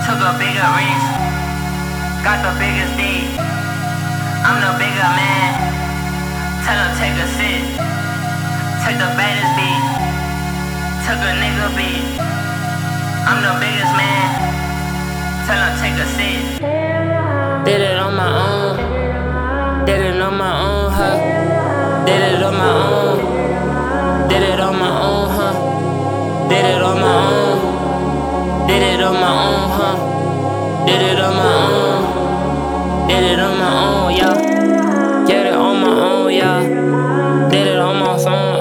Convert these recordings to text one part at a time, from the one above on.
Took a bigger risk, got the biggest dick. I'm the bigger man. Tell him take a sip. Took the baddest beat. Took a nigga beat. I'm the biggest man. Tell him take a sip. Did it on my own. Did it on my own, huh? Did it on my own. Did it on my own, huh? Did it on my own. Did it on my own, huh? Did it on my own. Did it on my own, yeah. Get it on my own, yeah. Did it on my phone.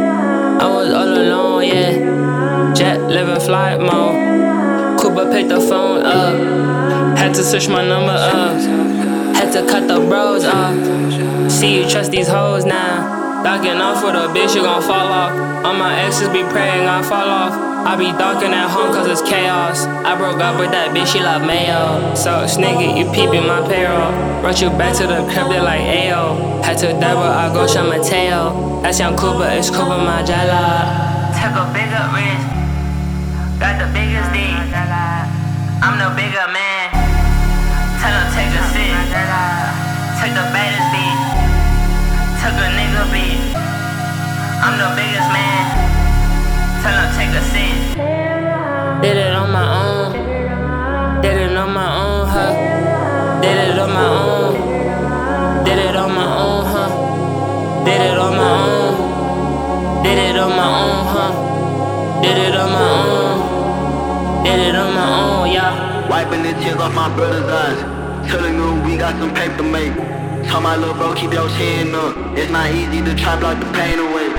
I was all alone, yeah. Jet living flight mode. Cooper picked the phone up. Had to switch my number up. Had to cut the bros off. See you trust these hoes now. Docking off with a bitch, you gon' fall off. All my exes be praying I fall off. I be docking at home cause it's chaos. I broke up with that bitch, she love mayo. So nigga, you peeping my payroll. Brought you back to the crib, they like Ayo. Had to die but I go San Mateo. That's young Cooper, it's Cooper Majala. Took a bigger risk, got the biggest dick. I'm the bigger man. Tell him take a sip. Took the baddest beat. Took a nigga beat. I'm the biggest man. Tell him take a sip. Did it on my own. Did it on my own, huh? Did it on my own. Did it on my own, huh? Did it on my own. Did it on my own, huh? Did it on my own. Did it on my own, yeah. Wiping the tears off my brother's eyes. Telling them we got some paper to make. Tell my little bro keep your chin up. It's not easy to try block the pain away.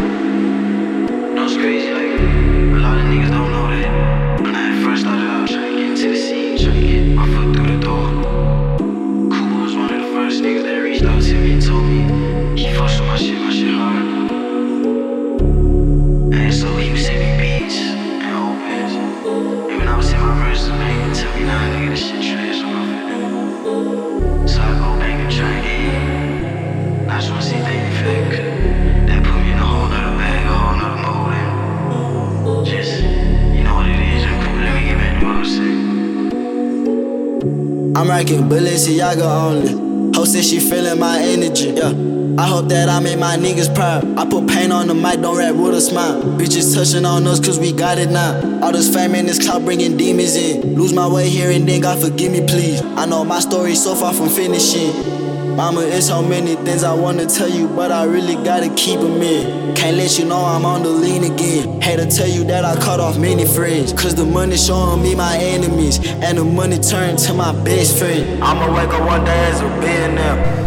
No, it's crazy, like, a lot of niggas don't know that. When I first started out trying to get into the scene, trying to get my foot through the door, Cooper was one of the first niggas that reached out to me and told me he fucks with my shit hard. And so he was sending me beats and opens. And when I was in my verses, man, he tell me, nah, nigga, this shit trash, I'm off it. So I go back and try again. I just wanna see baby feel good. That put me in a whole nother bag, a whole nother mode. And just, you know what it is, and cool, let me get back to what I was saying. I'm rocking Balenciaga only. Hope said she feeling my energy, yeah. I hope that I make my niggas proud. I put paint on the mic, don't rap with a smile. Bitches touching on us cause we got it now. All this fame and this clout bringing demons in. Lose my way here and then, God forgive me please. I know my story so far from finishing. Mama, it's so many things I wanna tell you, but I really gotta keep them in. Can't let you know I'm on the lean again. Hate to tell you that I cut off many friends, cause the money showing me my enemies, and the money turned to my best friend. I'ma wake up one day as a billionaire.